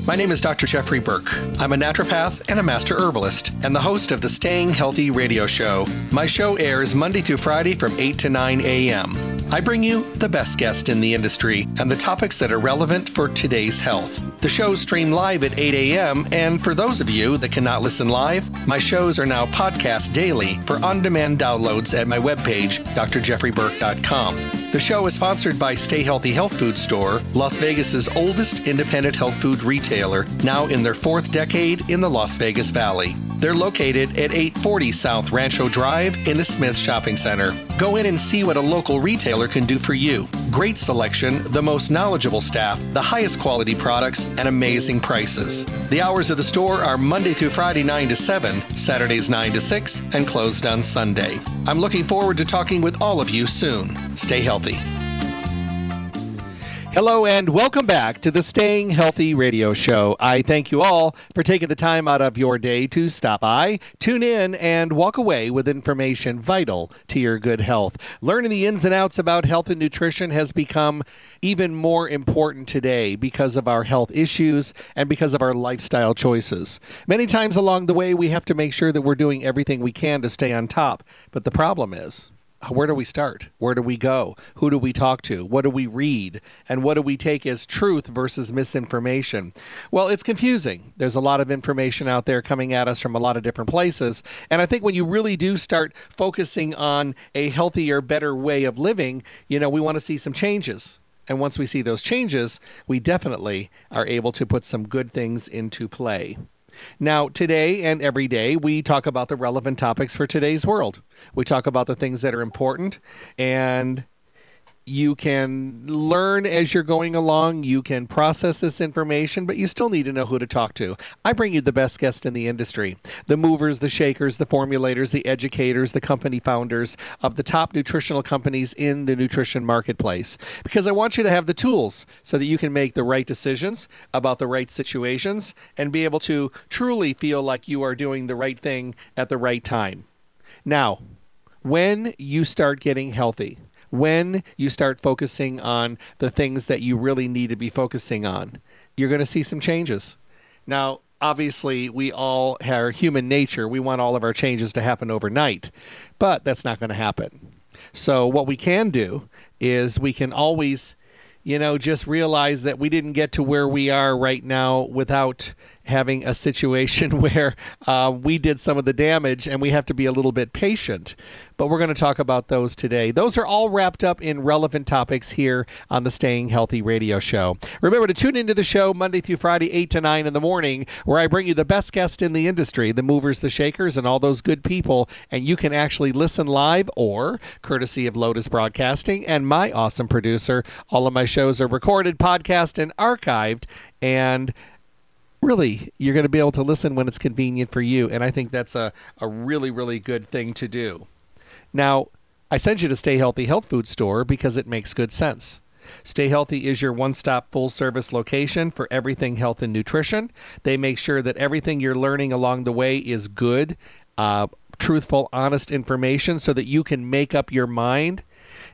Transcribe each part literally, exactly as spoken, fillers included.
My name is Doctor Jeffrey Burke. I'm a naturopath and a master herbalist, and the host of the Staying Healthy radio show. My show airs Monday through Friday from eight to nine a.m. I bring you the best guest in the industry and the topics that are relevant for today's health. The shows stream live at eight a.m., and for those of you that cannot listen live, my shows are now podcast daily for on-demand downloads at my webpage, d r jeffrey burke dot com. The show is sponsored by Stay Healthy Health Food Store, Las Vegas's oldest independent health food retailer, now in their fourth decade in the Las Vegas Valley. They're located at eight forty South Rancho Drive in the Smith Shopping Center. Go in and see what a local retailer can do for you. Great selection, the most knowledgeable staff, the highest quality products, and amazing prices. The hours of the store are Monday through Friday nine to seven, Saturdays nine to six, and closed on Sunday. I'm looking forward to talking with all of you soon. Stay healthy. Hello and welcome back to the Staying Healthy radio show. I thank you all for taking the time out of your day to stop by, tune in, and walk away with information vital to your good health. Learning the ins and outs about health and nutrition has become even more important today because of our health issues and because of our lifestyle choices. Many times along the way, we have to make sure that we're doing everything we can to stay on top. But the problem is, where do we start? Where do we go? Who do we talk to? What do we read? And what do we take as truth versus misinformation? Well, it's confusing. There's a lot of information out there coming at us from a lot of different places. And I think when you really do start focusing on a healthier, better way of living, you know, we want to see some changes. And once we see those changes, we definitely are able to put some good things into play. Now, today and every day, we talk about the relevant topics for today's world. We talk about the things that are important, and you can learn as you're going along. You can process this information, but you still need to know who to talk to. I bring you the best guests in the industry, the movers, the shakers, the formulators, the educators, the company founders of the top nutritional companies in the nutrition marketplace, because I want you to have the tools so that you can make the right decisions about the right situations and be able to truly feel like you are doing the right thing at the right time. Now, when you start getting healthy, when you start focusing on the things that you really need to be focusing on, you're going to see some changes. Now, obviously, we all have human nature. We want all of our changes to happen overnight, but that's not going to happen. So what we can do is we can always, you know, just realize that we didn't get to where we are right now without having a situation where uh, we did some of the damage, and we have to be a little bit patient. But we're going to talk about those today. Those are all wrapped up in relevant topics here on the Staying Healthy radio show. Remember to tune into the show Monday through Friday, eight to nine in the morning, where I bring you the best guests in the industry, the movers, the shakers, and all those good people. And you can actually listen live or, courtesy of Lotus Broadcasting and my awesome producer, all of my shows are recorded, podcast, and archived. And really, you're going to be able to listen when it's convenient for you. And I think that's a, a really, really good thing to do. Now, I send you to Stay Healthy Health Food Store because it makes good sense. Stay Healthy is your one-stop full-service location for everything health and nutrition. They make sure that everything you're learning along the way is good, uh, truthful, honest information so that you can make up your mind.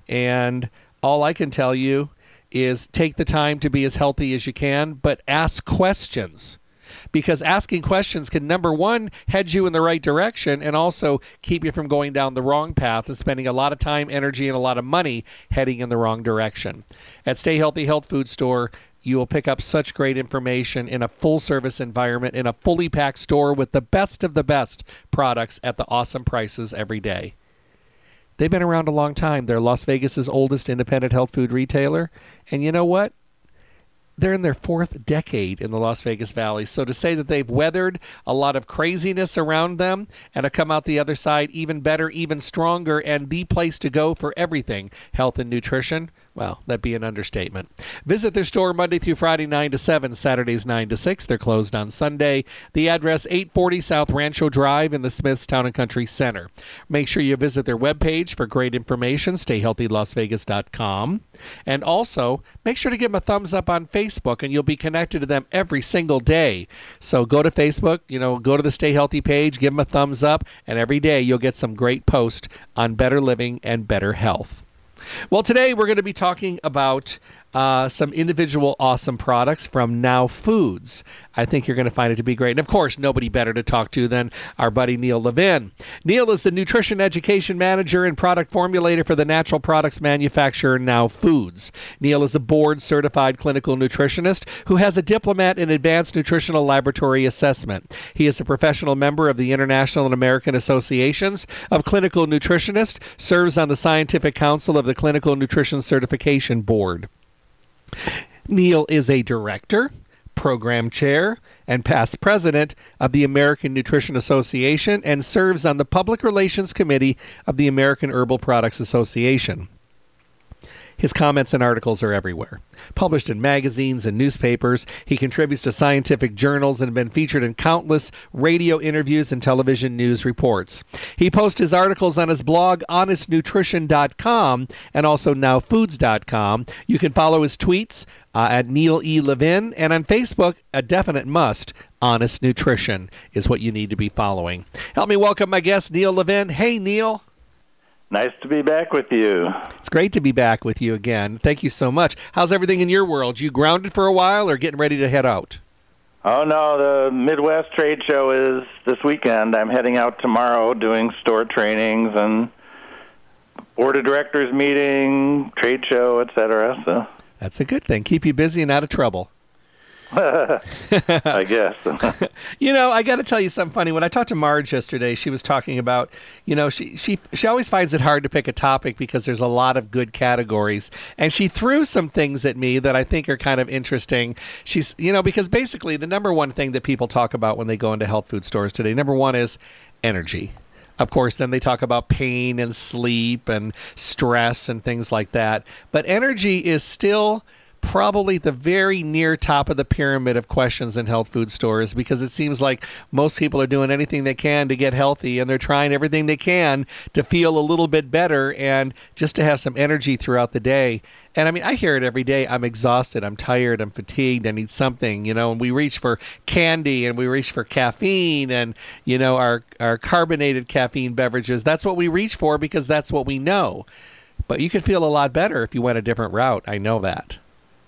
And all I can tell you is take the time to be as healthy as you can, but ask questions. Because asking questions can, number one, head you in the right direction and also keep you from going down the wrong path and spending a lot of time, energy, and a lot of money heading in the wrong direction. At Stay Healthy Health Food Store, you will pick up such great information in a full-service environment, in a fully packed store with the best of the best products at the awesome prices every day. They've been around a long time. They're Las Vegas's oldest independent health food retailer. And you know what? They're in their fourth decade in the Las Vegas Valley. So to say that they've weathered a lot of craziness around them and have come out the other side even better, even stronger, and the place to go for everything health and nutrition, well, that'd be an understatement. Visit their store Monday through Friday, nine to seven, Saturdays nine to six. They're closed on Sunday. The address, eight forty South Rancho Drive in the Smiths Town and Country Center. Make sure you visit their webpage for great information, stay healthy las vegas dot com. And also, make sure to give them a thumbs up on Facebook, and you'll be connected to them every single day. So go to Facebook, you know, go to the Stay Healthy page, give them a thumbs up, and every day you'll get some great posts on better living and better health. Well, today we're going to be talking about uh, some individual awesome products from Now Foods. I think you're going to find it to be great. And, of course, nobody better to talk to than our buddy Neil Levin. Neil is the Nutrition Education Manager and Product Formulator for the natural products manufacturer Now Foods. Neil is a board-certified clinical nutritionist who has a diplomat in advanced nutritional laboratory assessment. He is a professional member of the International and American Associations of Clinical Nutritionists, serves on the Scientific Council of the Clinical Nutrition Certification Board. Neil is a director, program chair, and past president of the American Nutrition Association and serves on the Public Relations Committee of the American Herbal Products Association. His comments and articles are everywhere. Published in magazines and newspapers, he contributes to scientific journals and has been featured in countless radio interviews and television news reports. He posts his articles on his blog, honest nutrition dot com, and also now foods dot com. You can follow his tweets uh, at Neil E. Levin, and on Facebook, a definite must, Honest Nutrition is what you need to be following. Help me welcome my guest, Neil Levin. Hey, Neil. Nice to be back with you. It's great to be back with you again. Thank you so much. How's everything in your world? You grounded for a while or getting ready to head out? Oh, no, the Midwest Trade Show is this weekend. I'm heading out tomorrow doing store trainings and board of directors meeting, trade show, et cetera. So. That's a good thing. Keep you busy and out of trouble. I guess. You know, I got to tell you something funny. When I talked to Marge yesterday, she was talking about, you know, she, she, she always finds it hard to pick a topic because there's a lot of good categories. And she threw some things at me that I think are kind of interesting. She's, you know, because basically the number one thing that people talk about when they go into health food stores today, number one is energy. Of course, then they talk about pain and sleep and stress and things like that. But energy is still probably the very near top of the pyramid of questions in health food stores, because it seems like most people are doing anything they can to get healthy, and they're trying everything they can to feel a little bit better and just to have some energy throughout the day. And I mean, I hear it every day. I'm exhausted. I'm tired. I'm fatigued. I need something, you know, and we reach for candy and we reach for caffeine and, you know, our, our carbonated caffeine beverages. That's what we reach for because that's what we know. But you could feel a lot better if you went a different route. I know that.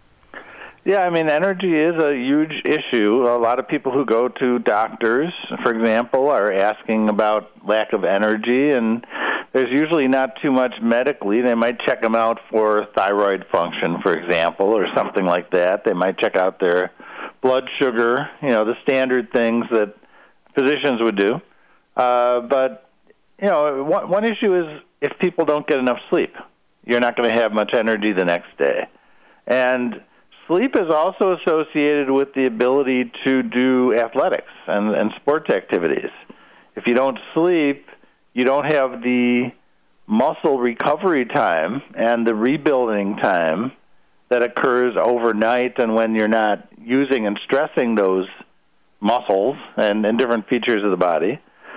Yeah, I mean, energy is a huge issue. A lot of people who go to doctors, for example, are asking about lack of energy, and there's usually not too much medically. They might check them out for thyroid function, for example, or something like that. They might check out their blood sugar, you know, the standard things that physicians would do. Uh, but, you know, one, one issue is if people don't get enough sleep, you're not going to have much energy the next day. And sleep is also associated with the ability to do athletics and, and sports activities. If you don't sleep, you don't have the muscle recovery time and the rebuilding time that occurs overnight and when you're not using and stressing those muscles and, and different features of the body.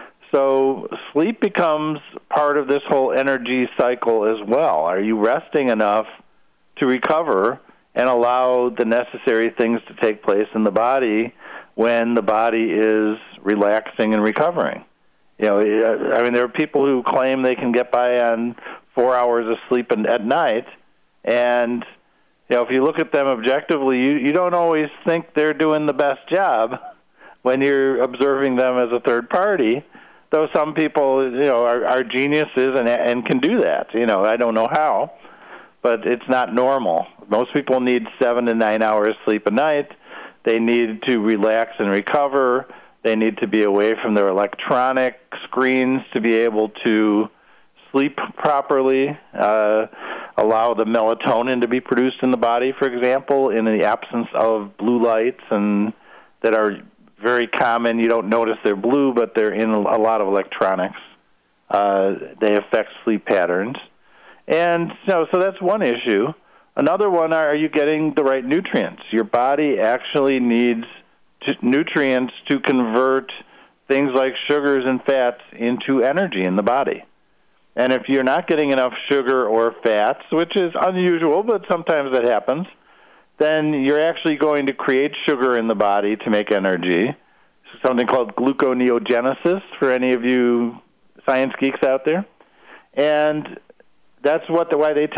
So sleep becomes part of this whole energy cycle as well. Are you resting enough to recover and allow the necessary things to take place in the body when the body is relaxing and recovering? You know, I mean, there are people who claim they can get by on four hours of sleep at night, and, you know, if you look at them objectively, you, you don't always think they're doing the best job when you're observing them as a third party, though some people, you know, are, are geniuses and, and can do that. You know, I don't know how, but it's not normal. Most people need seven to nine hours sleep a night. They need to relax and recover. They need to be away from their electronic screens to be able to sleep properly, uh, allow the melatonin to be produced in the body, for example, in the absence of blue lights and that are very common. You don't notice they're blue, but they're in a lot of electronics. Uh, they affect sleep patterns. And so, so that's one issue. Another one, are you getting the right nutrients? Your body actually needs to, nutrients to convert things like sugars and fats into energy in the body. And if you're not getting enough sugar or fats, which is unusual, but sometimes that happens, then you're actually going to create sugar in the body to make energy, something called gluconeogenesis for any of you science geeks out there. And that's what the, why they test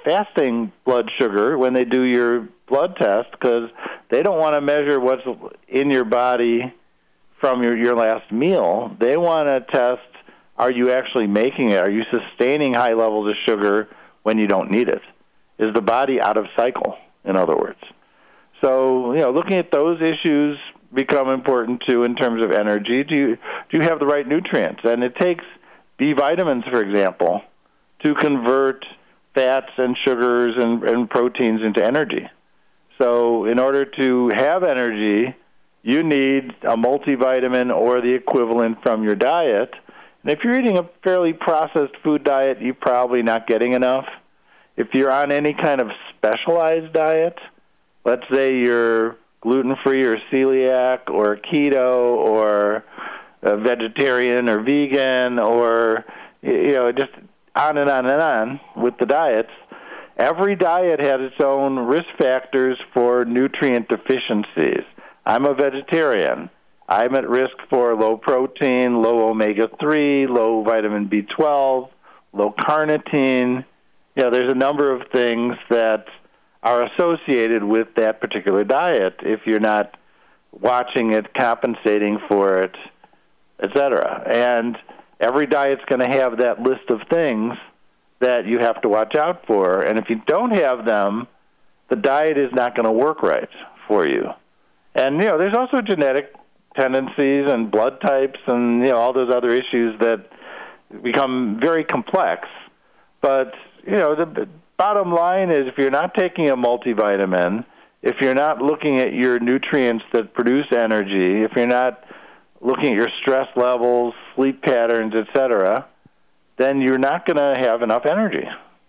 fasting blood sugar when they do your blood test because they don't want to measure what's in your body from your, your last meal. They want to test, are you actually making it? Are you sustaining high levels of sugar when you don't need it? Is the body out of cycle, in other words? So, you know, looking at those issues become important, too, in terms of energy. Do you, do you have the right nutrients? And it takes B vitamins, for example, to convert fats and sugars and, and proteins into energy. So in order to have energy, you need a multivitamin or the equivalent from your diet. And if you're eating a fairly processed food diet, you're probably not getting enough. If you're on any kind of specialized diet, let's say you're gluten-free or celiac or keto or a vegetarian or vegan or, you know, just on and on and on with the diets, every diet has its own risk factors for nutrient deficiencies. I'm a vegetarian. I'm at risk for low protein, low omega three, low vitamin B twelve, low carnitine. You know, there's a number of things that are associated with that particular diet if you're not watching it, compensating for it, et cetera. And every diet's going to have that list of things that you have to watch out for. And if you don't have them, the diet is not going to work right for you. And, you know, there's also genetic tendencies and blood types and, you know, all those other issues that become very complex. But, you know, the bottom line is if you're not taking a multivitamin, if you're not looking at your nutrients that produce energy, if you're not looking at your stress levels, sleep patterns, et cetera, then you're not going to have enough energy.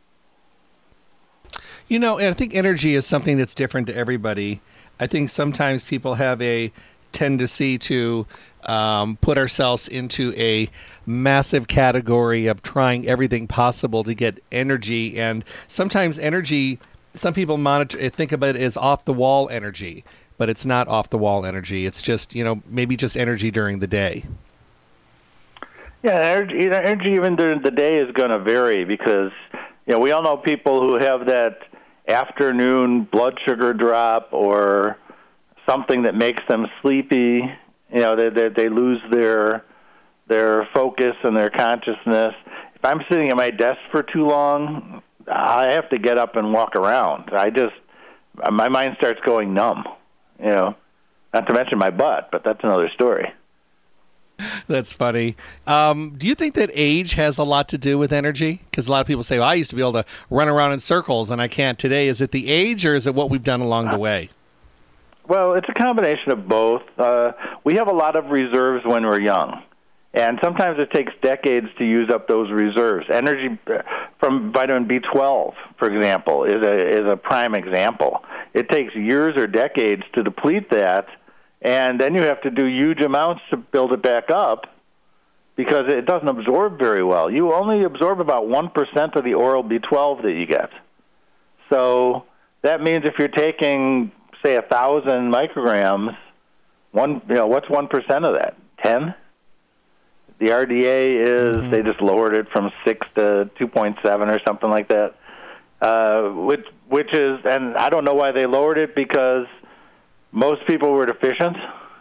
You know, and I think energy is something that's different to everybody. I think sometimes people have a tendency to um, put ourselves into a massive category of trying everything possible to get energy. And sometimes energy, some people monitor, think about it as off-the-wall energy, but it's not off-the-wall energy. It's just, you know, maybe just energy during the day. Yeah, energy, energy even during the day is going to vary because, you know, we all know people who have that afternoon blood sugar drop or something that makes them sleepy. You know, they they, they lose their their focus and their consciousness. If I'm sitting at my desk for too long, I have to get up and walk around. I just, my mind starts going numb, you know, not to mention my butt, but that's another story. That's funny. Um, do you think that age has a lot to do with energy? Because a lot of people say, well, I used to be able to run around in circles and I can't today. Is it the age or is it what we've done along the way? Well, it's a combination of both. Uh, we have a lot of reserves when we're young, and sometimes it takes decades to use up those reserves. Energy from vitamin B twelve, for example, is a is a prime example. It takes years or decades to deplete that, and then you have to do huge amounts to build it back up because it doesn't absorb very well. You only absorb about one percent of the oral B twelve that you get. So that means if you're taking, say, one thousand micrograms, one, you know, what's one percent of that? ten? The R D A is, mm-hmm. they just lowered it from six to two point seven or something like that, uh, which, which is, and I don't know why they lowered it because most people were deficient.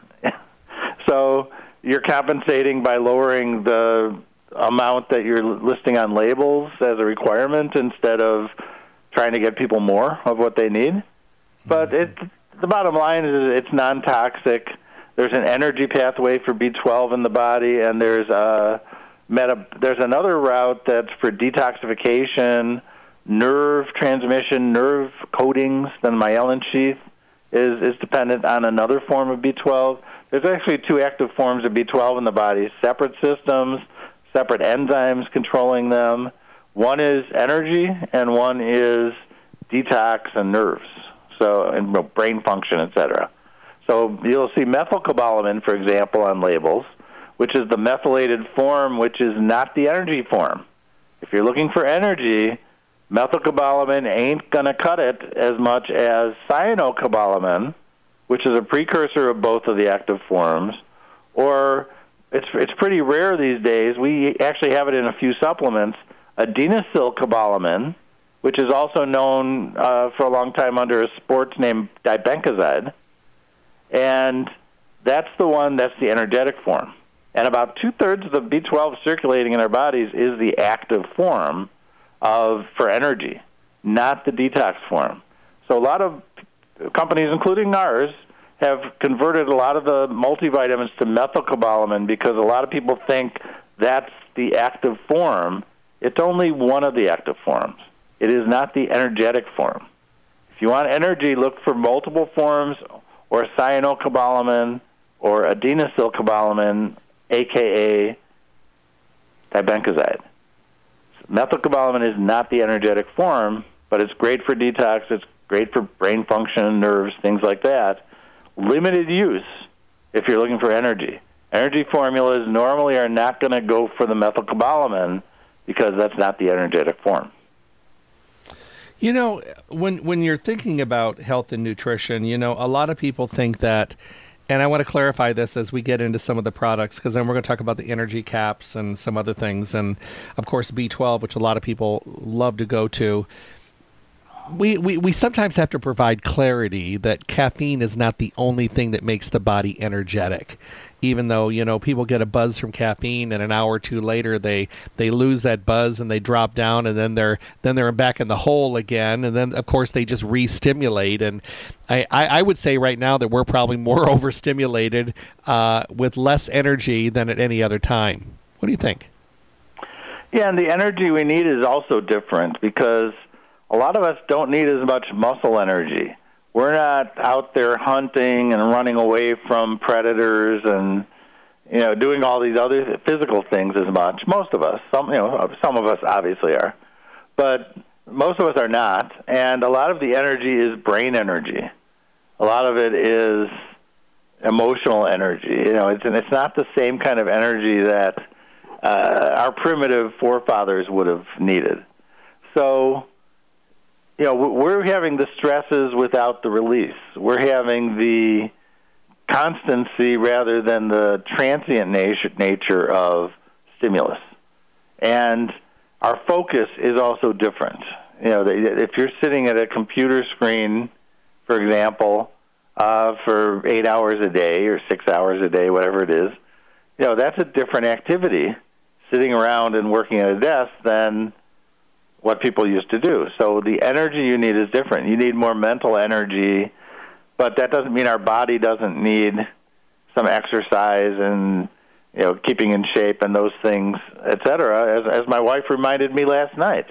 So you're compensating by lowering the amount that you're listing on labels as a requirement instead of trying to get people more of what they need. But it, the bottom line is it's non-toxic. There's an energy pathway for B twelve in the body, and there's a meta, there's another route that's for detoxification, nerve transmission, nerve coatings. The myelin sheath is, is dependent on another form of B twelve. There's actually two active forms of B twelve in the body, separate systems, separate enzymes controlling them. One is energy, and one is detox and nerves. So, and brain function, et cetera. So you'll see methylcobalamin, for example, on labels, which is the methylated form, which is not the energy form. If you're looking for energy, methylcobalamin ain't going to cut it as much as cyanocobalamin, which is a precursor of both of the active forms, or it's it's pretty rare these days. We actually have it in a few supplements, adenosylcobalamin, which is also known uh, for a long time under a sports name dibenkozide. And that's the one that's the energetic form. And about two-thirds of the B twelve circulating in our bodies is the active form of for energy, not the detox form. So a lot of companies, including ours, have converted a lot of the multivitamins to methylcobalamin because a lot of people think that's the active form. It's only one of the active forms. It is not the energetic form. If you want energy, look for multiple forms or cyanocobalamin or adenosylcobalamin, a k a dibenkozide. Methylcobalamin is not the energetic form, but it's great for detox. It's great for brain function, nerves, things like that. Limited use if you're looking for energy. Energy formulas normally are not going to go for the methylcobalamin because that's not the energetic form. You know, when when you're thinking about health and nutrition, you know, a lot of people think that, and I want to clarify this as we get into some of the products, because then we're going to talk about the energy caps and some other things, and of course B twelve, which a lot of people love to go to. We, we, we sometimes have to provide clarity that caffeine is not the only thing that makes the body energetic. Even though, you know, people get a buzz from caffeine and an hour or two later they, they lose that buzz and they drop down and then they're then they're back in the hole again. And then, of course, they just re-stimulate. And I, I, I would say right now that we're probably more overstimulated uh, with less energy than at any other time. What do you think? Yeah, and the energy we need is also different because a lot of us don't need as much muscle energy. We're not out there hunting and running away from predators and, you know, doing all these other physical things as much. Most of us, some, you know, some of us obviously are, but most of us are not. And a lot of the energy is brain energy. A lot of it is emotional energy. You know, it's and it's not the same kind of energy that uh, our primitive forefathers would have needed. So, you know, we're having the stresses without the release. We're having the constancy rather than the transient nature, nature of stimulus. And our focus is also different. You know, if you're sitting at a computer screen, for example, uh, for eight hours a day or six hours a day, whatever it is, you know, that's a different activity, sitting around and working at a desk, than what people used to do. So the energy you need is different. You need more mental energy, but that doesn't mean our body doesn't need some exercise and, you know, keeping in shape and those things, et cetera, as, as my wife reminded me last night.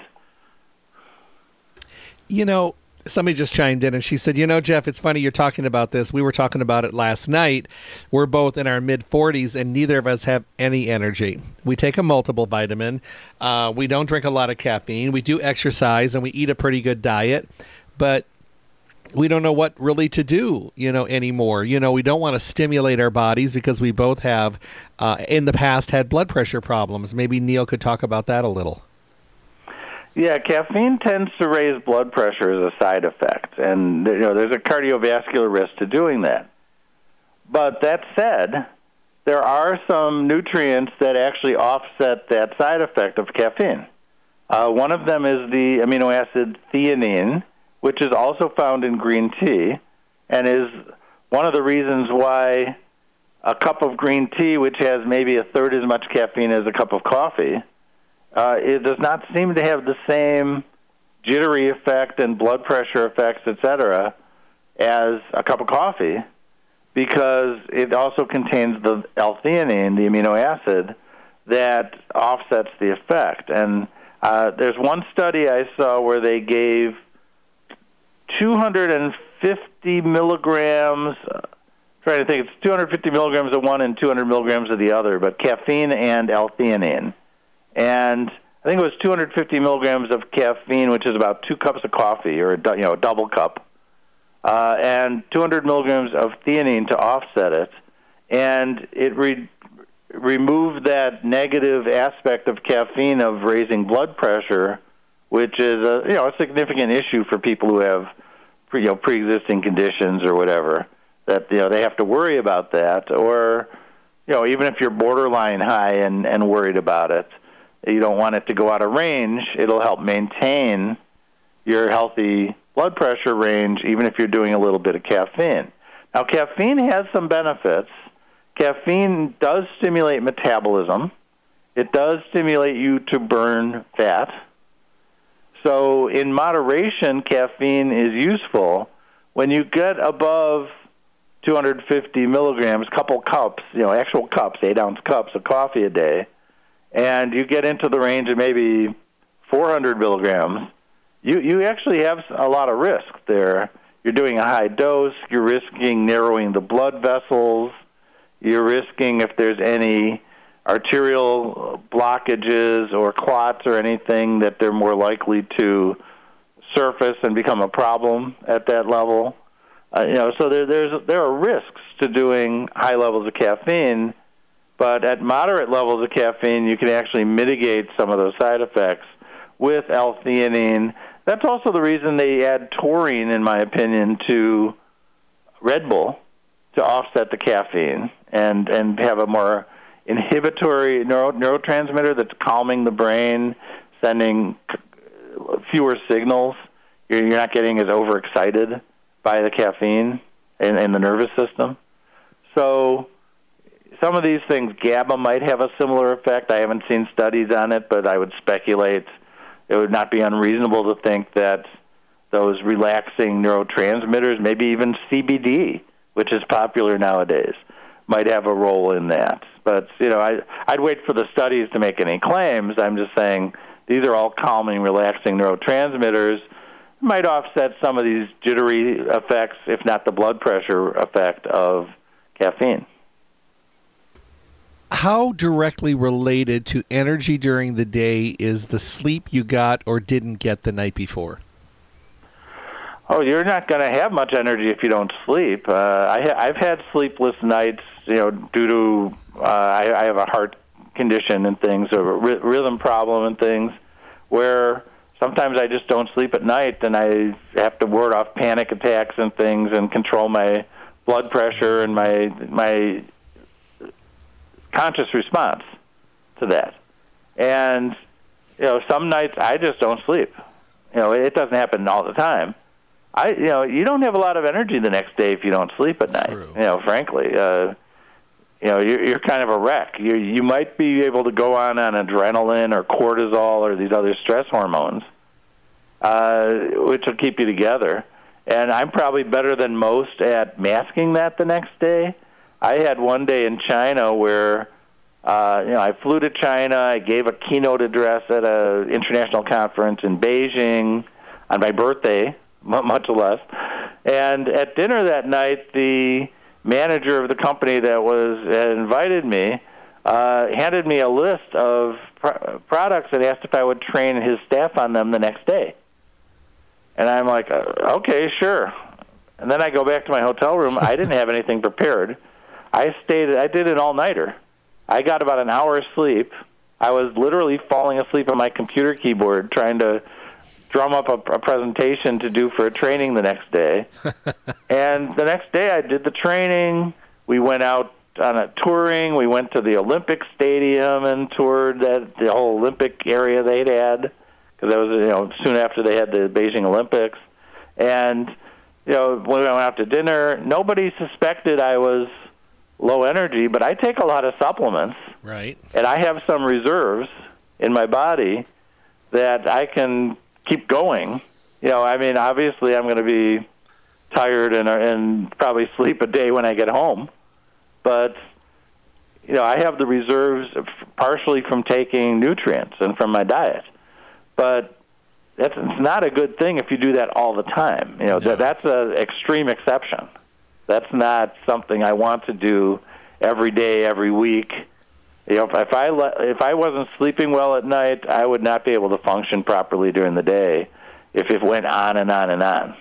You know, somebody just chimed in and she said, you know, Jeff, it's funny you're talking about this. We were talking about it last night. We're both in our mid forties and neither of us have any energy. We take a multiple vitamin. Uh, we don't drink a lot of caffeine. We do exercise and we eat a pretty good diet, but we don't know what really to do, you know, anymore. You know, we don't want to stimulate our bodies because we both have, uh, in the past, had blood pressure problems. Maybe Neil could talk about that a little. Yeah, caffeine tends to raise blood pressure as a side effect, and you know there's a cardiovascular risk to doing that. But that said, there are some nutrients that actually offset that side effect of caffeine. Uh, one of them is the amino acid theanine, which is also found in green tea, and is one of the reasons why a cup of green tea, which has maybe a third as much caffeine as a cup of coffee, Uh, it does not seem to have the same jittery effect and blood pressure effects, et cetera, as a cup of coffee, because it also contains the L-theanine, the amino acid, that offsets the effect. And uh, there's one study I saw where they gave two hundred fifty milligrams, uh, trying to think, it's two hundred fifty milligrams of one and two hundred milligrams of the other, but caffeine and L-theanine. And I think it was two hundred fifty milligrams of caffeine, which is about two cups of coffee, or a, you know, a double cup, uh, and two hundred milligrams of theanine to offset it. And it re- removed that negative aspect of caffeine of raising blood pressure, which is a you know a significant issue for people who have pre, you know pre-existing conditions or whatever. That you know they have to worry about that, or you know even if you're borderline high and, and worried about it. You don't want it to go out of range. It'll help maintain your healthy blood pressure range, even if you're doing a little bit of caffeine. Now, caffeine has some benefits. Caffeine does stimulate metabolism. It does stimulate you to burn fat. So in moderation, caffeine is useful. When you get above two hundred fifty milligrams, couple cups, you know, actual cups, eight-ounce cups of coffee a day, and you get into the range of maybe four hundred milligrams, you, you actually have a lot of risk there. You're doing a high dose. You're risking narrowing the blood vessels. You're risking if there's any arterial blockages or clots or anything that they're more likely to surface and become a problem at that level. Uh, you know, so there, there's there are risks to doing high levels of caffeine, but at moderate levels of caffeine, you can actually mitigate some of those side effects with L-theanine. That's also the reason they add taurine, in my opinion, to Red Bull to offset the caffeine and, and have a more inhibitory neuro, neurotransmitter that's calming the brain, sending fewer signals. You're, you're not getting as overexcited by the caffeine in, in the nervous system. So some of these things, GABA might have a similar effect. I haven't seen studies on it, but I would speculate it would not be unreasonable to think that those relaxing neurotransmitters, maybe even C B D, which is popular nowadays, might have a role in that. But, you know, I, I'd wait for the studies to make any claims. I'm just saying these are all calming, relaxing neurotransmitters. Might offset some of these jittery effects, if not the blood pressure effect of caffeine. How directly related to energy during the day is the sleep you got or didn't get the night before? Oh, you're not going to have much energy if you don't sleep. Uh, I ha- I've had sleepless nights, you know, due to uh, I, I have a heart condition and things, a ry- rhythm problem and things, where sometimes I just don't sleep at night, and I have to ward off panic attacks and things, and control my blood pressure and my my conscious response to that. And you know, some nights I just don't sleep. You know, it doesn't happen all the time. I, you know, you don't have a lot of energy the next day if you don't sleep at night. True. You know, frankly, uh, you know, you're, you're kind of a wreck. You you might be able to go on on adrenaline or cortisol or these other stress hormones, uh, which will keep you together. And I'm probably better than most at masking that the next day. I had one day in China where, uh, you know, I flew to China. I gave a keynote address at an international conference in Beijing on my birthday, much less. And at dinner that night, the manager of the company that was had invited me uh, handed me a list of pr- products and asked if I would train his staff on them the next day. And I'm like, uh, okay, sure. And then I go back to my hotel room. I didn't have anything prepared. I stayed. I did an all-nighter. I got about an hour's sleep. I was literally falling asleep on my computer keyboard trying to drum up a, a presentation to do for a training the next day. And the next day I did the training. We went out on a touring. We went to the Olympic Stadium and toured that the whole Olympic area they'd had, because that was, you know, soon after they had the Beijing Olympics. And, you know, when we went out to dinner, nobody suspected I was low energy, but I take a lot of supplements. Right. And I have some reserves in my body that I can keep going. You know, I mean, obviously I'm going to be tired and and probably sleep a day when I get home. But, you know, I have the reserves partially from taking nutrients and from my diet. But that's it's not a good thing if you do that all the time. You know, no. that that's an extreme exception. That's not something I want to do every day, every week. You know, if I if I wasn't sleeping well at night, I would not be able to function properly during the day if it went on and on and on.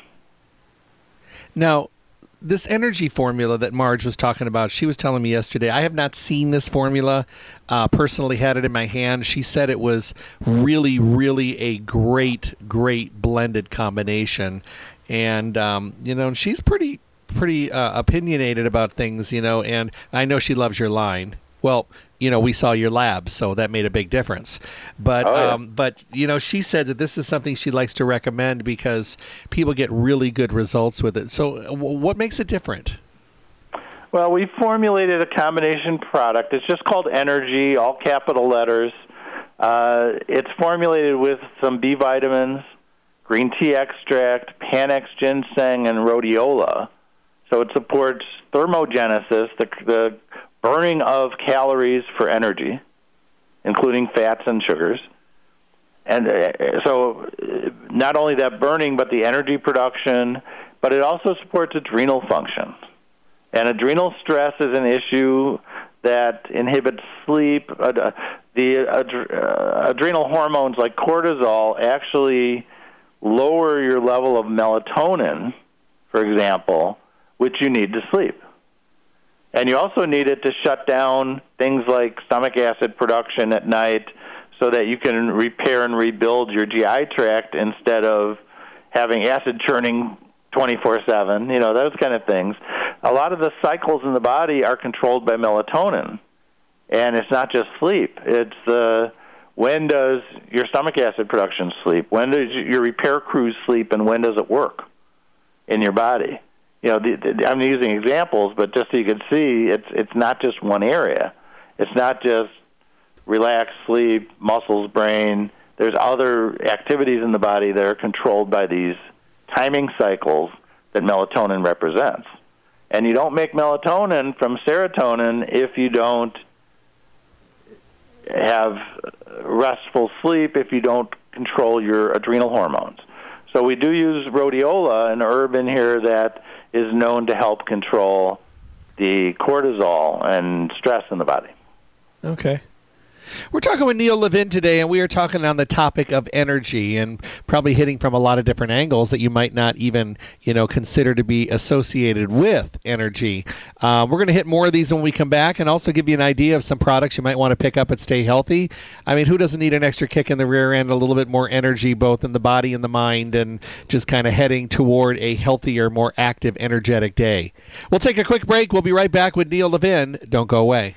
Now, this energy formula that Marge was talking about, she was telling me yesterday, I have not seen this formula, uh, personally had it in my hand. She said it was really, really a great, great blended combination. And, um, you know, she's pretty... pretty uh, opinionated about things, you know, and I know she loves your line. Well, you know, we saw your lab, so that made a big difference. But, oh, yeah. um, but you know, she said that this is something she likes to recommend because people get really good results with it. So w- what makes it different? Well, we formulated a combination product. It's just called Energy, all capital letters. Uh, it's formulated with some B vitamins, green tea extract, Panax ginseng, and rhodiola. So it supports thermogenesis, the, the burning of calories for energy, including fats and sugars. And uh, so not only that burning, but the energy production, but it also supports adrenal function. And adrenal stress is an issue that inhibits sleep. Uh, the uh, adrenal hormones like cortisol actually lower your level of melatonin, for example, which you need to sleep. And you also need it to shut down things like stomach acid production at night so that you can repair and rebuild your G I tract instead of having acid churning twenty-four seven, you know, those kind of things. A lot of the cycles in the body are controlled by melatonin, and it's not just sleep. It's the when does your stomach acid production sleep? When does your repair crews sleep, and when does it work in your body? You know, the, the, I'm using examples, but just so you can see, it's it's not just one area. It's not just relax, sleep, muscles, brain. There's other activities in the body that are controlled by these timing cycles that melatonin represents. And you don't make melatonin from serotonin if you don't have restful sleep, if you don't control your adrenal hormones. So we do use rhodiola, an herb in here that is known to help control the cortisol and stress in the body. Okay. We're talking with Neil Levin today, and we are talking on the topic of energy and probably hitting from a lot of different angles that you might not even, you know, consider to be associated with energy. Uh, we're going to hit more of these when we come back and also give you an idea of some products you might want to pick up at Stay Healthy. I mean, who doesn't need an extra kick in the rear end, a little bit more energy, both in the body and the mind, and just kind of heading toward a healthier, more active, energetic day. We'll take a quick break. We'll be right back with Neil Levin. Don't go away.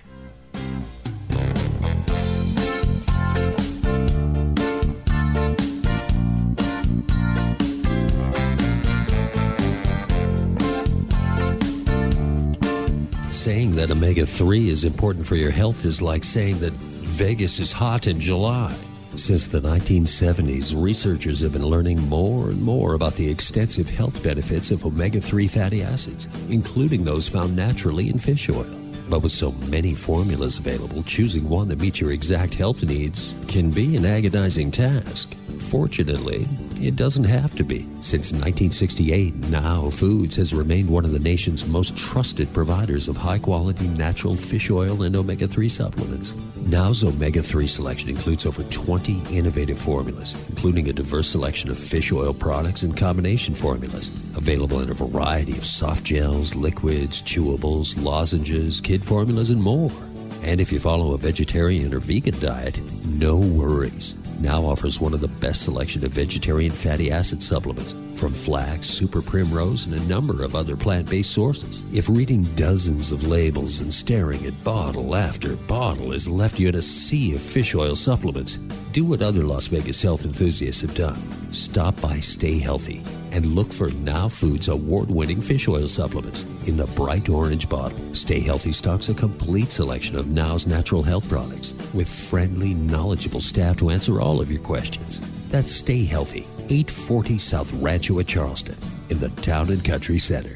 Saying that omega three is important for your health is like saying that Vegas is hot in July. Since the nineteen seventies, researchers have been learning more and more about the extensive health benefits of omega three fatty acids, including those found naturally in fish oil. But with so many formulas available, choosing one that meets your exact health needs can be an agonizing task. Fortunately, it doesn't have to be. Since nineteen sixty-eight, Now Foods has remained one of the nation's most trusted providers of high-quality natural fish oil and omega three supplements. Now's omega three selection includes over twenty innovative formulas, including a diverse selection of fish oil products and combination formulas, available in a variety of soft gels, liquids, chewables, lozenges, kid formulas, and more. And if you follow a vegetarian or vegan diet, no worries. Now offers one of the best selection of vegetarian fatty acid supplements from flax, super primrose, and a number of other plant-based sources. If reading dozens of labels and staring at bottle after bottle has left you in a sea of fish oil supplements, do what other Las Vegas health enthusiasts have done. Stop by Stay Healthy and look for Now Foods award-winning fish oil supplements in the bright orange bottle. Stay Healthy stocks a complete selection of Now's natural health products with friendly, knowledgeable staff to answer all of your questions. That's Stay Healthy, eight forty South Rancho at Charleston in the Town and Country Center.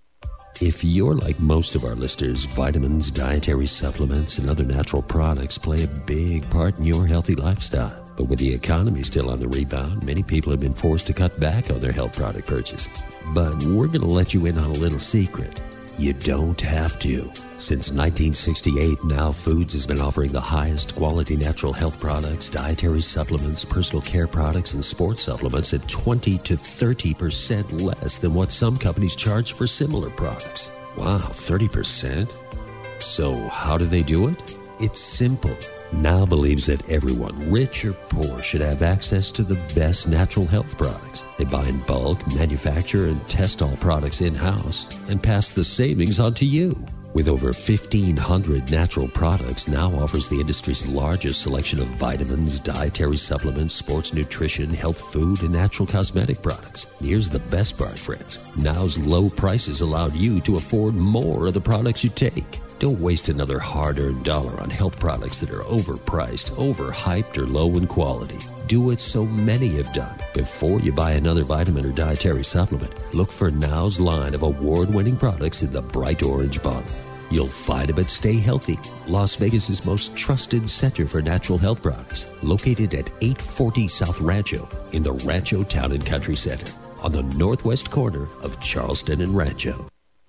If you're like most of our listeners, vitamins, dietary supplements, and other natural products play a big part in your healthy lifestyle. But with the economy still on the rebound, many people have been forced to cut back on their health product purchases. But we're going to let you in on a little secret. You don't have to. Since nineteen sixty-eight, Now Foods has been offering the highest quality natural health products, dietary supplements, personal care products, and sports supplements at twenty to thirty percent less than what some companies charge for similar products. Wow, thirty percent? So how do they do it? It's simple. Now believes that everyone, rich or poor, should have access to the best natural health products. They buy in bulk, manufacture, and test all products in-house, and pass the savings on to you. With over fifteen hundred natural products, Now offers the industry's largest selection of vitamins, dietary supplements, sports nutrition, health food, and natural cosmetic products. And here's the best part, friends. Now's low prices allowed you to afford more of the products you take. Don't waste another hard-earned dollar on health products that are overpriced, overhyped, or low in quality. Do what so many have done. Before you buy another vitamin or dietary supplement, look for Now's line of award-winning products in the bright orange bottle. You'll find them at Stay Healthy, Las Vegas's most trusted center for natural health products, located at eight forty South Rancho in the Rancho Town and Country Center on the northwest corner of Charleston and Rancho.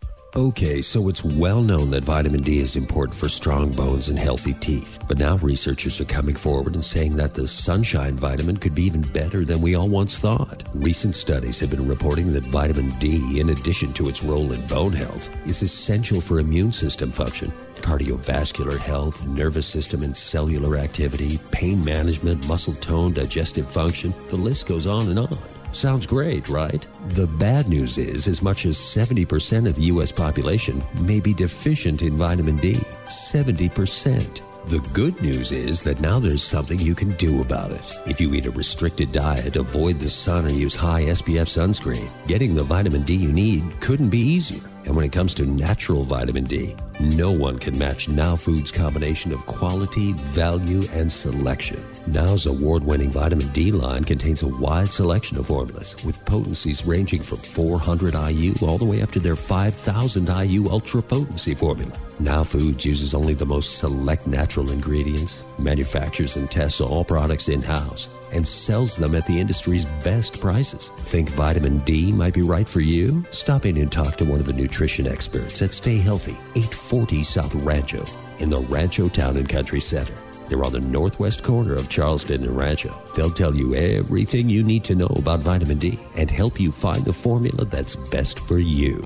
Okay, so it's well known that vitamin D is important for strong bones and healthy teeth. But now researchers are coming forward and saying that the sunshine vitamin could be even better than we all once thought. Recent studies have been reporting that vitamin D, in addition to its role in bone health, is essential for immune system function, cardiovascular health, nervous system and cellular activity, pain management, muscle tone, digestive function. The list goes on and on. Sounds great, right? The bad news is as much as seventy percent of the U S population may be deficient in vitamin D. seventy percent. The good news is that now there's something you can do about it. If you eat a restricted diet, avoid the sun, or use high S P F sunscreen, getting the vitamin D you need couldn't be easier. And when it comes to natural vitamin D, no one can match Now Foods' combination of quality, value, and selection. Now's award-winning vitamin D line contains a wide selection of formulas with potencies ranging from four hundred I U all the way up to their five thousand I U ultra-potency formula. Now Foods uses only the most select natural ingredients, manufactures and tests all products in-house, and sells them at the industry's best prices. Think vitamin D might be right for you? Stop in and talk to one of the nutrition experts at Stay Healthy, eight forty South Rancho in the Rancho Town and Country Center. They're on the northwest corner of Charleston and Rancho. They'll tell you everything you need to know about vitamin D and help you find the formula that's best for you.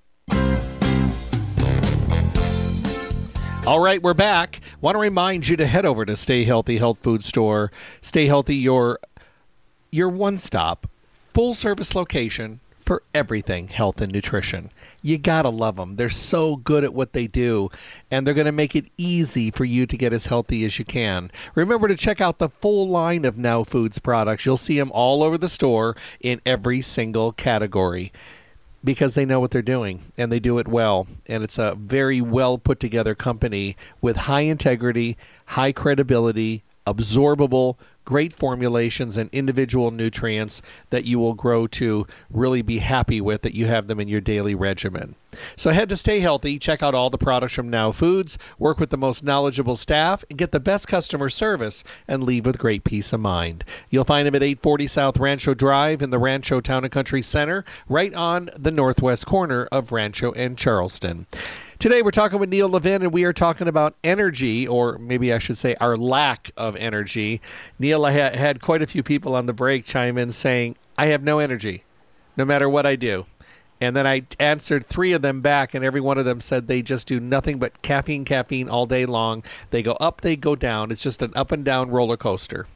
All right, we're back. Want to remind you to head over to Stay Healthy Health Food Store. Stay Healthy, your, your one-stop, full-service location for everything health and nutrition. You gotta love them. They're so good at what they do, and they're going to make it easy for you to get as healthy as you can. Remember to check out the full line of Now Foods products. You'll see them all over the store in every single category, because they know what they're doing, and they do it well. And it's a very well put together company with high integrity, high credibility, absorbable, great formulations and individual nutrients that you will grow to really be happy with, that you have them in your daily regimen. So head to Stay Healthy, check out all the products from Now Foods, work with the most knowledgeable staff, and get the best customer service, and leave with great peace of mind. You'll find them at eight forty South Rancho Drive in the Rancho Town and Country Center, right on the northwest corner of Rancho and Charleston. Today we're talking with Neil Levin, and we are talking about energy, or maybe I should say our lack of energy. Neil, I ha- had quite a few people on the break chime in saying, I have no energy, no matter what I do. And then I answered three of them back, and every one of them said they just do nothing but caffeine, caffeine all day long. They go up, they go down. It's just an up and down roller coaster.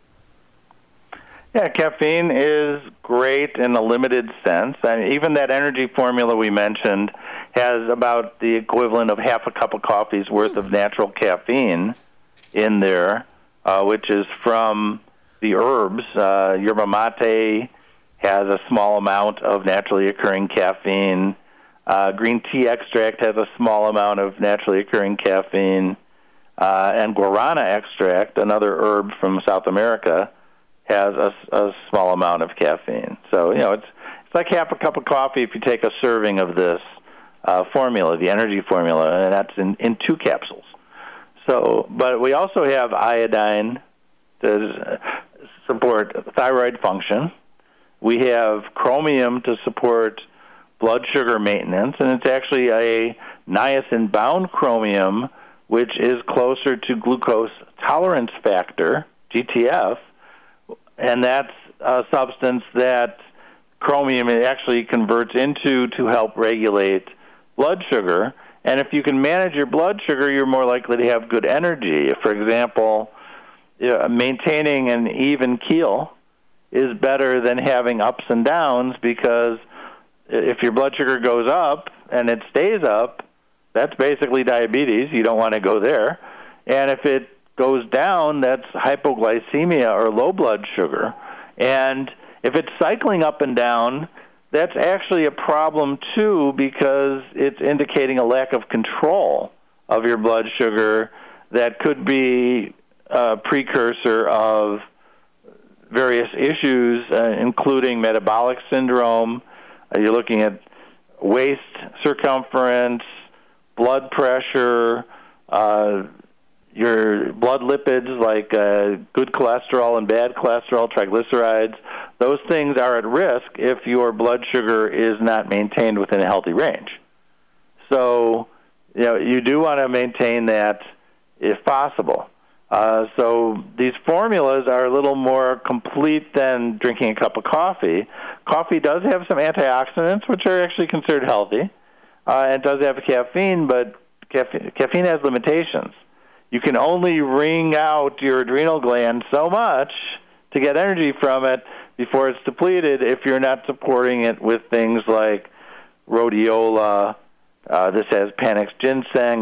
Yeah, caffeine is great in a limited sense. And even that energy formula we mentioned has about the equivalent of half a cup of coffee's worth of natural caffeine in there, uh, which is from the herbs. Uh, yerba mate has a small amount of naturally occurring caffeine. Uh, green tea extract has a small amount of naturally occurring caffeine. Uh, and guarana extract, another herb from South America, has a, a small amount of caffeine. So, you know, it's it's like half a cup of coffee if you take a serving of this uh, formula, the energy formula, and that's in, in two capsules. So, but we also have iodine to support thyroid function. We have chromium to support blood sugar maintenance, and it's actually a niacin-bound chromium, which is closer to glucose tolerance factor, G T F, and that's a substance that chromium actually converts into to help regulate blood sugar. And if you can manage your blood sugar, you're more likely to have good energy. For example, you know, maintaining an even keel is better than having ups and downs, because if your blood sugar goes up and it stays up, that's basically diabetes. You don't want to go there. And if it goes down, that's hypoglycemia or low blood sugar. And if it's cycling up and down, that's actually a problem too, because it's indicating a lack of control of your blood sugar that could be a precursor of various issues, uh, including metabolic syndrome. Uh, you're looking at waist circumference, blood pressure, uh, your blood lipids like uh, good cholesterol and bad cholesterol, triglycerides. Those things are at risk if your blood sugar is not maintained within a healthy range. So, you know, you do want to maintain that if possible. Uh, so these formulas are a little more complete than drinking a cup of coffee. Coffee does have some antioxidants, which are actually considered healthy. Uh, it does have caffeine, but caffeine, caffeine has limitations. You can only wring out your adrenal gland so much to get energy from it before it's depleted if you're not supporting it with things like rhodiola. Uh, this has Panax ginseng,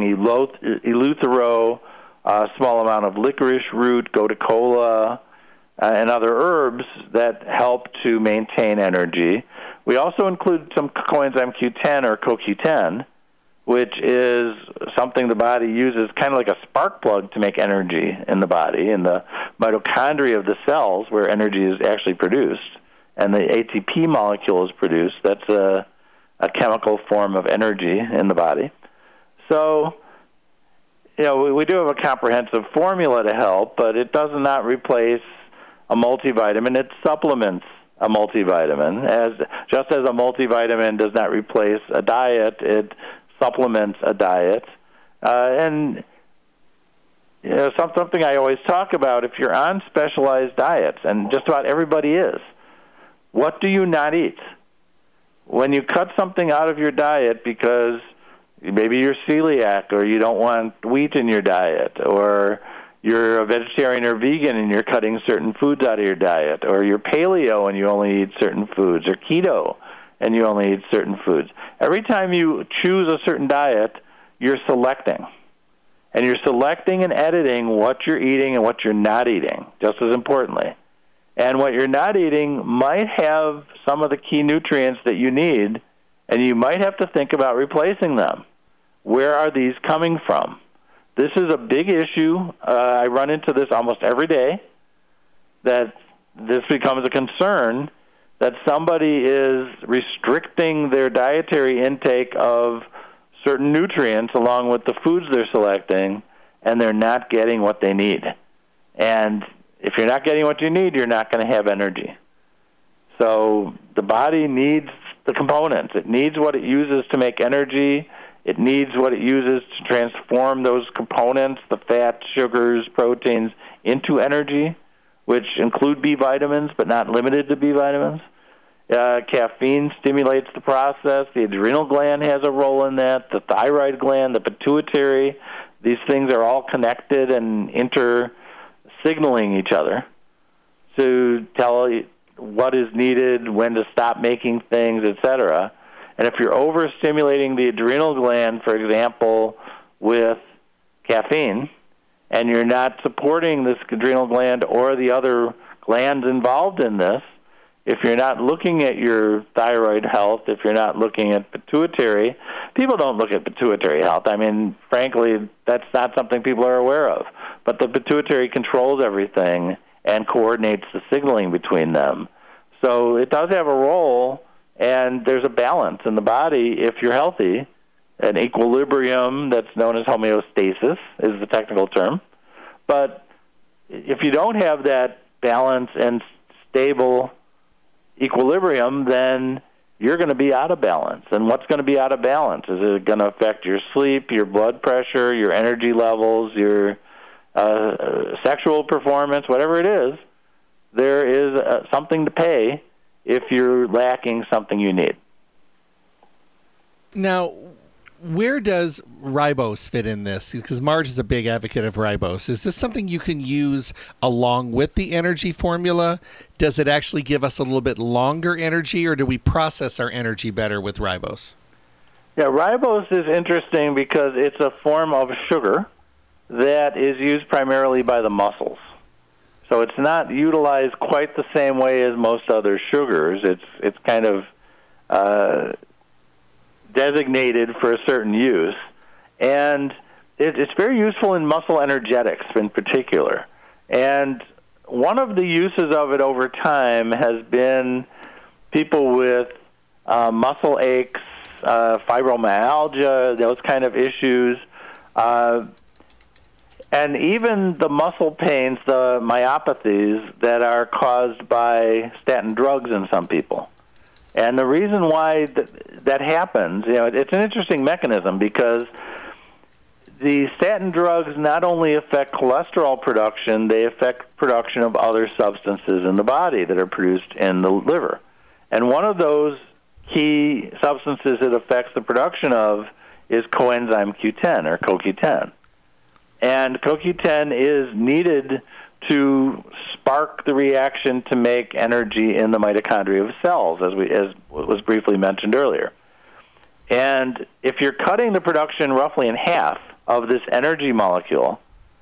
eleuthero, a small amount of licorice root, goticola, uh, and other herbs that help to maintain energy. We also include some coenzyme Q ten or co Q ten, which is something the body uses kind of like a spark plug to make energy in the body, in the mitochondria of the cells where energy is actually produced, and the A T P molecule is produced. That's a, a chemical form of energy in the body. So, you know, we, we do have a comprehensive formula to help, but it does not replace a multivitamin. It supplements a multivitamin. As just as a multivitamin does not replace a diet, it supplements a diet. Uh, and you know, some, something I always talk about, if you're on specialized diets, and just about everybody is, what do you not eat? When you cut something out of your diet because maybe you're celiac or you don't want wheat in your diet, or you're a vegetarian or vegan and you're cutting certain foods out of your diet, or you're paleo and you only eat certain foods, or keto and you only eat certain foods. Every time you choose a certain diet, you're selecting. And you're selecting and editing what you're eating and what you're not eating, just as importantly. And what you're not eating might have some of the key nutrients that you need, and you might have to think about replacing them. Where are these coming from? This is a big issue. Uh, I run into this almost every day, that this becomes a concern that somebody is restricting their dietary intake of certain nutrients along with the foods they're selecting, and they're not getting what they need. And if you're not getting what you need, you're not going to have energy. So the body needs the components. It needs what it uses to make energy. It needs what it uses to transform those components, the fats, sugars, proteins, into energy, which include B vitamins, but not limited to B vitamins. Uh, caffeine stimulates the process. The adrenal gland has a role in that. The thyroid gland, the pituitary. These things are all connected and inter-signaling each other to tell what is needed, when to stop making things, et cetera. And if you're overstimulating the adrenal gland, for example, with caffeine, and you're not supporting this adrenal gland or the other glands involved in this, if you're not looking at your thyroid health, if you're not looking at pituitary, people don't look at pituitary health. I mean, frankly, that's not something people are aware of. But the pituitary controls everything and coordinates the signaling between them. So it does have a role, and there's a balance in the body if you're healthy. An equilibrium that's known as homeostasis is the technical term. But if you don't have that balance and stable equilibrium, then you're going to be out of balance. And what's going to be out of balance? Is it going to affect your sleep, your blood pressure, your energy levels, your uh, sexual performance, whatever it is? There is uh, something to pay if you're lacking something you need. Now, where does ribose fit in this? Because Marge is a big advocate of ribose. Is this something you can use along with the energy formula? Does it actually give us a little bit longer energy, or do we process our energy better with ribose? Yeah, ribose is interesting because it's a form of sugar that is used primarily by the muscles. So it's not utilized quite the same way as most other sugars. It's it's kind of uh, designated for a certain use. And it, it's very useful in muscle energetics in particular. And one of the uses of it over time has been people with uh, muscle aches, uh, fibromyalgia, those kind of issues, uh, and even the muscle pains, the myopathies that are caused by statin drugs in some people. And the reason why th- that happens, you know, it's an interesting mechanism because the statin drugs not only affect cholesterol production, they affect production of other substances in the body that are produced in the liver. And one of those key substances it affects the production of is coenzyme Q ten, or C O Q ten. And C O Q ten is needed to spark the reaction to make energy in the mitochondria of cells, as we as was briefly mentioned earlier. And if you're cutting the production roughly in half of this energy molecule,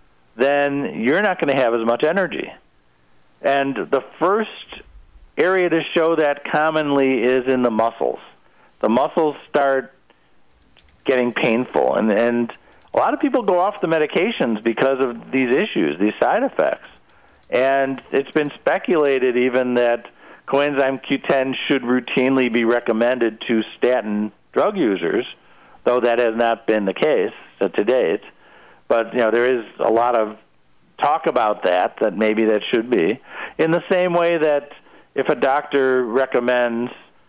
then you're not going to have as much energy. And the first area to show that commonly is in the muscles. The muscles start getting painful, and and a lot of people go off the medications because of these issues, these side effects. And it's been speculated even that coenzyme Q ten should routinely be recommended to statin drug users, though that has not been the case to date. But, you know, there is a lot of talk about that, that maybe that should be. In the same way that if a doctor recommends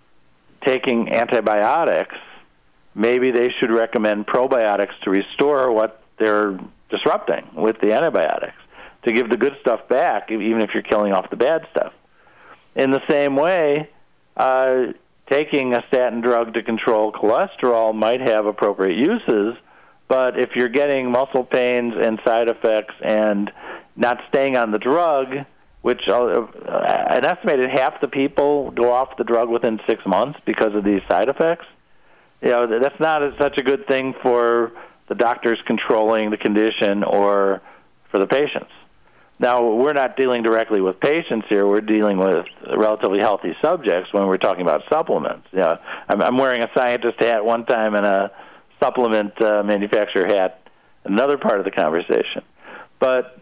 taking antibiotics, maybe they should recommend probiotics to restore what they're disrupting with the antibiotics, to give the good stuff back, even if you're killing off the bad stuff. In the same way, uh, taking a statin drug to control cholesterol might have appropriate uses, but if you're getting muscle pains and side effects and not staying on the drug, which uh, an estimated half the people go off the drug within six months because of these side effects, you know, that's not a, such a good thing for the doctors controlling the condition or for the patients. Now, we're not dealing directly with patients here. We're dealing with relatively healthy subjects when we're talking about supplements. You know, I'm, I'm wearing a scientist hat one time and a supplement uh, manufacturer hat another part of the conversation. But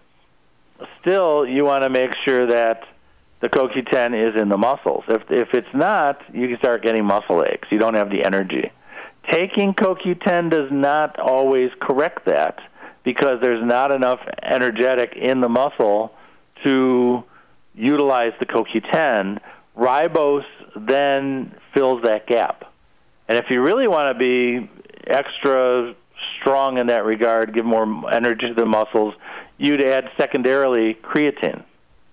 still, you want to make sure that the C O Q ten is in the muscles. If if it's not, you can start getting muscle aches. You don't have the energy. Taking C O Q ten does not always correct that, because there's not enough energetic in the muscle to utilize the C O Q ten. Ribose then fills that gap. And if you really want to be extra strong in that regard, give more energy to the muscles, you'd add secondarily creatine.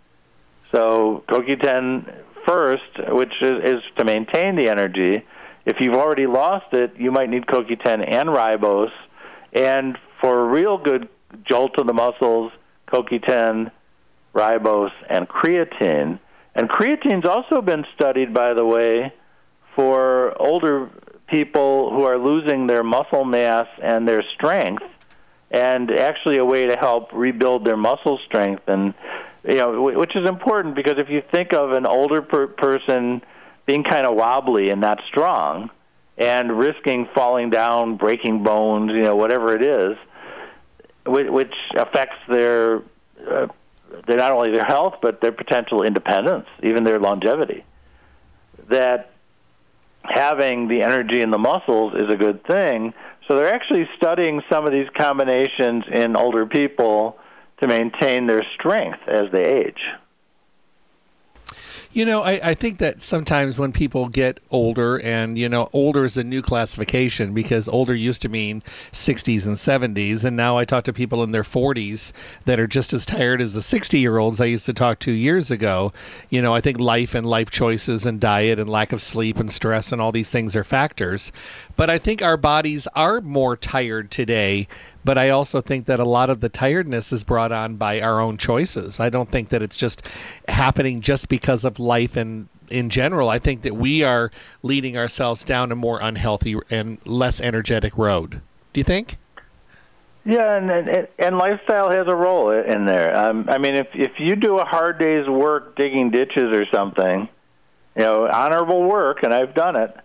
So C O Q ten first, which is, is to maintain the energy. If you've already lost it, you might need C O Q ten and ribose. And for a real good jolt to the muscles, C O Q ten, ribose, and creatine. And creatine's also been studied, by the way, for older people who are losing their muscle mass and their strength, and actually a way to help rebuild their muscle strength. And, you know, which is important, because if you think of an older per- person being kind of wobbly and not strong and risking falling down, breaking bones, you know, whatever it is, which affects their, uh, their not only their health, but their potential independence, even their longevity, that having the energy in the muscles is a good thing. So they're actually studying some of these combinations in older people to maintain their strength as they age. You know, I, I think that sometimes when people get older, and, you know, older is a new classification because older used to mean sixties and seventies. And now I talk to people in their forties that are just as tired as the sixty-year-olds I used to talk to years ago. You know, I think life and life choices and diet and lack of sleep and stress and all these things are factors. But I think our bodies are more tired today. But I also think that a lot of the tiredness is brought on by our own choices. I don't think that it's just happening just because of life and in general. I think that we are leading ourselves down a more unhealthy and less energetic road. Do you think? Yeah, and and, and lifestyle has a role in there. Um, I mean, if if you do a hard day's work digging ditches or something, you know, honorable work, and I've done it,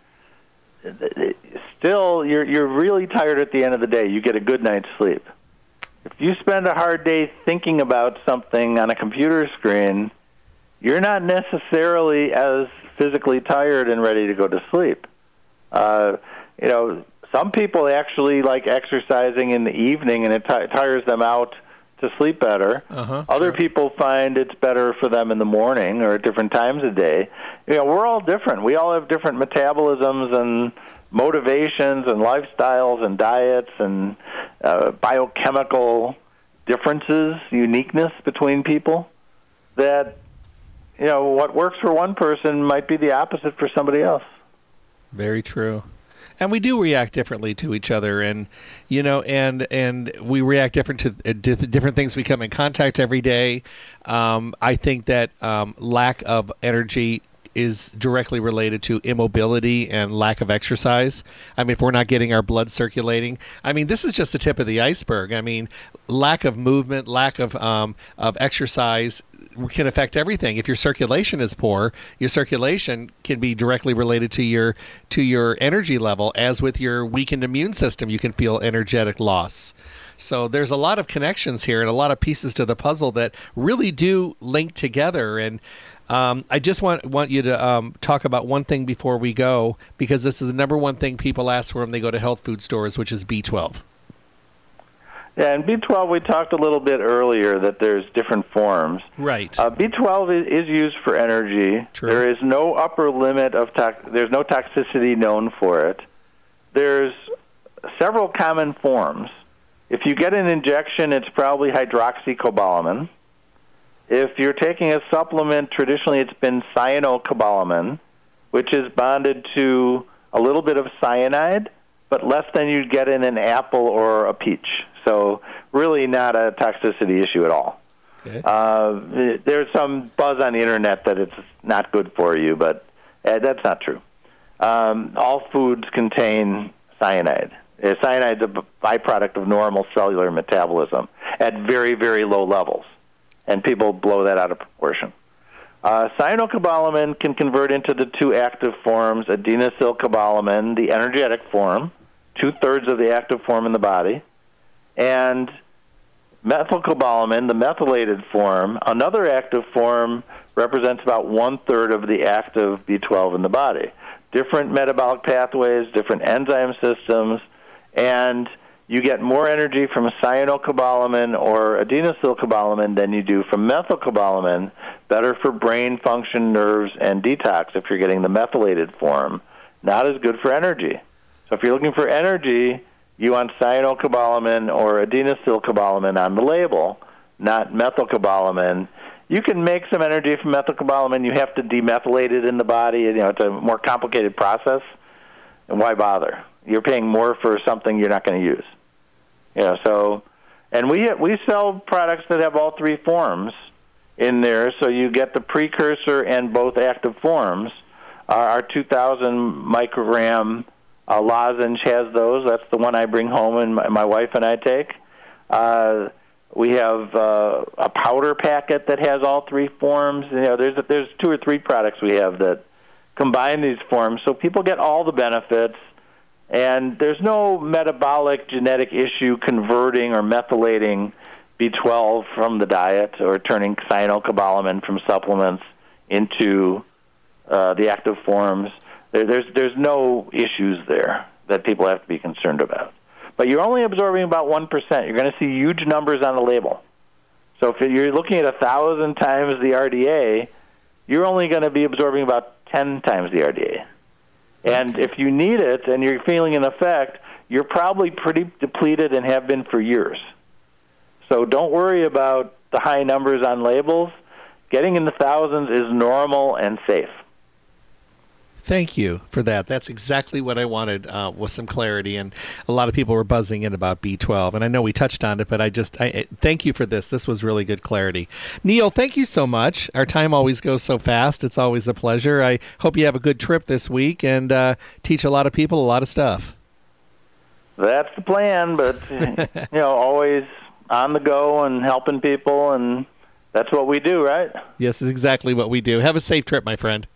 still, you're you're really tired at the end of the day. You get a good night's sleep. If you spend a hard day thinking about something on a computer screen, you're not necessarily as physically tired and ready to go to sleep. Uh, you know, some people actually like exercising in the evening, and it t- tires them out to sleep better. Uh-huh, Other sure. people find it's better for them in the morning or at different times of day. You know, we're all different. We all have different metabolisms and motivations and lifestyles and diets and uh, biochemical differences, uniqueness between people that, you know, what works for one person might be the opposite for somebody else. Very true. And we do react differently to each other, and you know, and and we react different to uh, different things we come in contact every day. Um, I think that um, lack of energy is directly related to immobility and lack of exercise. I mean, if we're not getting our blood circulating, I mean, this is just the tip of the iceberg. I mean, lack of movement, lack of um, of exercise can affect everything. If your circulation is poor, your circulation can be directly related to your to your energy level. As with your weakened immune system, you can feel energetic loss. So there's a lot of connections here and a lot of pieces to the puzzle that really do link together. And um, I just want want you to um, talk about one thing before we go, because this is the number one thing people ask for when they go to health food stores, which is B twelve. Yeah, and B twelve, we talked a little bit earlier that there's different forms. Right. Uh, B twelve is, is used for energy. True. There is no upper limit of tox- there's no toxicity known for it. There's several common forms. If you get an injection, it's probably hydroxycobalamin. If you're taking a supplement, traditionally it's been cyanocobalamin, which is bonded to a little bit of cyanide, but less than you'd get in an apple or a peach. So really not a toxicity issue at all. Okay. Uh, there's some buzz on the internet that it's not good for you, but uh, that's not true. Um, all foods contain cyanide. Uh, cyanide is a byproduct of normal cellular metabolism at very, very low levels, and people blow that out of proportion. Uh, cyanocobalamin can convert into the two active forms, adenosylcobalamin, the energetic form, two-thirds of the active form in the body, and methylcobalamin, the methylated form, another active form, represents about one-third of the active B twelve in the body. Different metabolic pathways, different enzyme systems, and you get more energy from cyanocobalamin or adenosylcobalamin than you do from methylcobalamin, better for brain function, nerves, and detox if you're getting the methylated form. Not as good for energy. So if you're looking for energy, you want cyanocobalamin or adenosylcobalamin on the label, not methylcobalamin. You can make some energy from methylcobalamin. You have to demethylate it in the body. You know, it's a more complicated process. And why bother? You're paying more for something you're not going to use. You know, so, and we we sell products that have all three forms in there, so you get the precursor and both active forms. Our, our two thousand microgram uh, lozenge has those. That's the one I bring home and my, my wife and I take. Uh, we have uh, a powder packet that has all three forms. You know, there's there's two or three products we have that combine these forms, so people get all the benefits. And there's no metabolic genetic issue converting or methylating B twelve from the diet or turning cyanocobalamin from supplements into uh, the active forms. There, there's there's no issues there that people have to be concerned about. But you're only absorbing about one percent. You're going to see huge numbers on the label. So if you're looking at one thousand times the R D A, you're only going to be absorbing about ten times the R D A. And if you need it and you're feeling an effect, you're probably pretty depleted and have been for years. So don't worry about the high numbers on labels. Getting in the thousands is normal and safe. Thank you for that. That's exactly what I wanted, uh, with some clarity. And a lot of people were buzzing in about B twelve. And I know we touched on it, but I just I, I, thank you for this. This was really good clarity. Neil, thank you so much. Our time always goes so fast. It's always a pleasure. I hope you have a good trip this week and uh, teach a lot of people a lot of stuff. That's the plan, but you know, always on the go and helping people, and that's what we do, right? Yes, it's exactly what we do. Have a safe trip, my friend.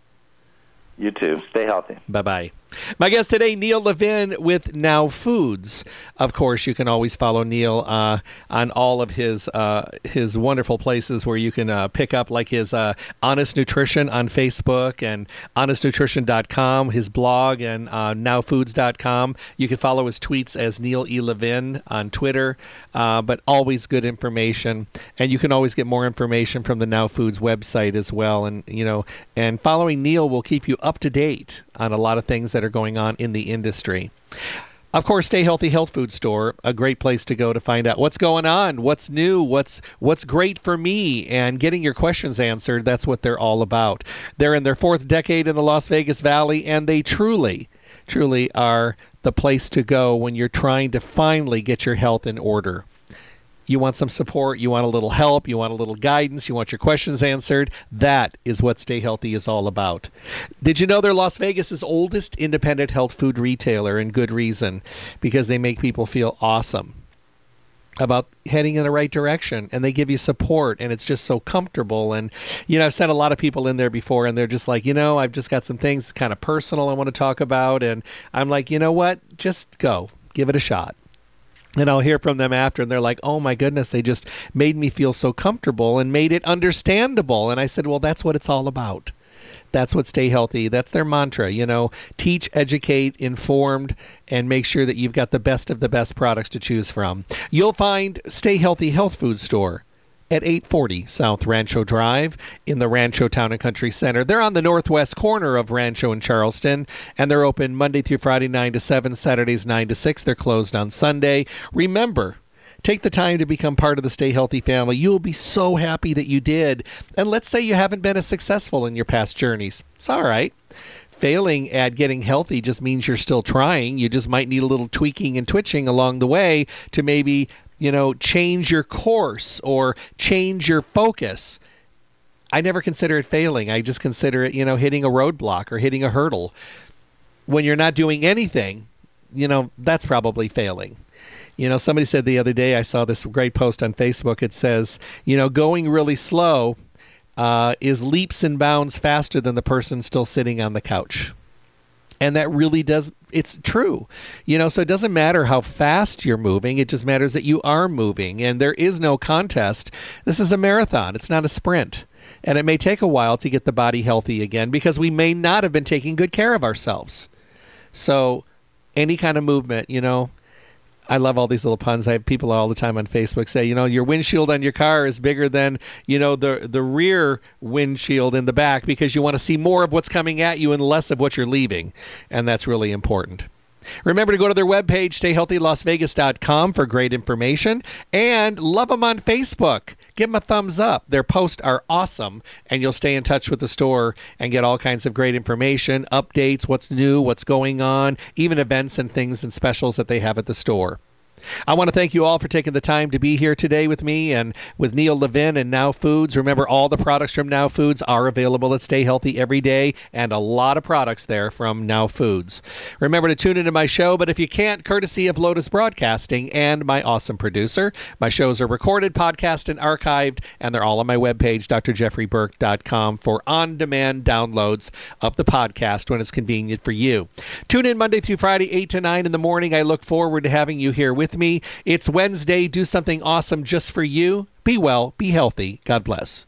You too. Stay healthy. Bye-bye. My guest today, Neil Levin with Now Foods. Of course, you can always follow Neil uh, on all of his uh, his wonderful places where you can uh, pick up, like his uh, Honest Nutrition on Facebook and honest nutrition dot com, his blog, and uh, now foods dot com. You can follow his tweets as Neil E. Levin on Twitter, uh, but always good information. And you can always get more information from the Now Foods website as well. And, you know, and following Neil will keep you up to date on a lot of things that are going on in the industry. Of course, Stay Healthy Health Food Store, a great place to go to find out what's going on, what's new, what's what's great for me, and getting your questions answered. That's what they're all about. They're in their fourth decade in the Las Vegas Valley, and they truly, truly are the place to go when you're trying to finally get your health in order. You want some support, you want a little help, you want a little guidance, you want your questions answered. That is what Stay Healthy is all about. Did you know they're Las Vegas's oldest independent health food retailer, and good reason, because they make people feel awesome about heading in the right direction, and they give you support, and it's just so comfortable. And, you know, I've sent a lot of people in there before, and they're just like, you know, I've just got some things kind of personal I want to talk about, and I'm like, you know what, just go, give it a shot. And I'll hear from them after, and they're like, oh, my goodness, they just made me feel so comfortable and made it understandable. And I said, well, that's what it's all about. That's what Stay Healthy, that's their mantra, you know, teach, educate, informed, and make sure that you've got the best of the best products to choose from. You'll find Stay Healthy Health Food Store at eight forty South Rancho Drive in the Rancho Town and Country Center. They're on the northwest corner of Rancho and Charleston, and they're open Monday through Friday, nine to seven, Saturdays, nine to six. They're closed on Sunday. Remember, take the time to become part of the Stay Healthy family. You'll be so happy that you did. And let's say you haven't been as successful in your past journeys. It's all right. Failing at getting healthy just means you're still trying. You just might need a little tweaking and twitching along the way to maybe, you know, change your course or change your focus. I never consider it failing. I just consider it, you know, hitting a roadblock or hitting a hurdle. When you're not doing anything, you know, that's probably failing. You know, somebody said the other day, I saw this great post on Facebook. It says, you know, going really slow uh, is leaps and bounds faster than the person still sitting on the couch. And that really does, it's true. You know, so it doesn't matter how fast you're moving. It just matters that you are moving. And there is no contest. This is a marathon. It's not a sprint. And it may take a while to get the body healthy again because we may not have been taking good care of ourselves. So any kind of movement, you know, I love all these little puns. I have people all the time on Facebook say, you know, your windshield on your car is bigger than, you know, the the rear windshield in the back because you want to see more of what's coming at you and less of what you're leaving. And that's really important. Remember to go to their webpage, stay healthy las vegas dot com, for great information. And love them on Facebook. Give them a thumbs up. Their posts are awesome. And you'll stay in touch with the store and get all kinds of great information, updates, what's new, what's going on, even events and things and specials that they have at the store. I want to thank you all for taking the time to be here today with me and with Neil Levin and Now Foods. Remember, all the products from Now Foods are available at Stay Healthy every day, and a lot of products there from Now Foods. Remember to tune into my show, but if you can't, courtesy of Lotus Broadcasting and my awesome producer. My shows are recorded, podcast, and archived, and they're all on my webpage, d r jeffrey burke dot com, for on-demand downloads of the podcast when it's convenient for you. Tune in Monday through Friday, eight to nine in the morning. I look forward to having you here with me. It's Wednesday. Do something awesome just for you. Be well, be healthy. God bless.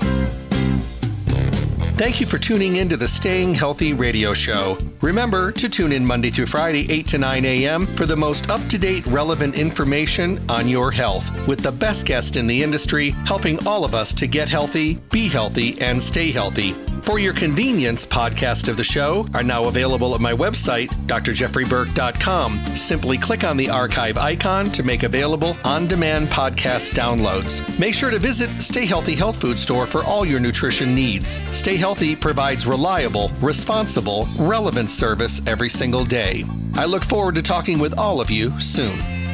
Thank you for tuning in to the Staying Healthy Radio Show. Remember to tune in Monday through Friday, eight to nine a.m. for the most up-to-date, relevant information on your health with the best guest in the industry, helping all of us to get healthy, be healthy, and stay healthy. For your convenience, podcasts of the show are now available at my website, d r jeffrey burke dot com. Simply click on the archive icon to make available on-demand podcast downloads. Make sure to visit Stay Healthy Health Food Store for all your nutrition needs. Stay Healthy provides reliable, responsible, relevant service every single day. I look forward to talking with all of you soon.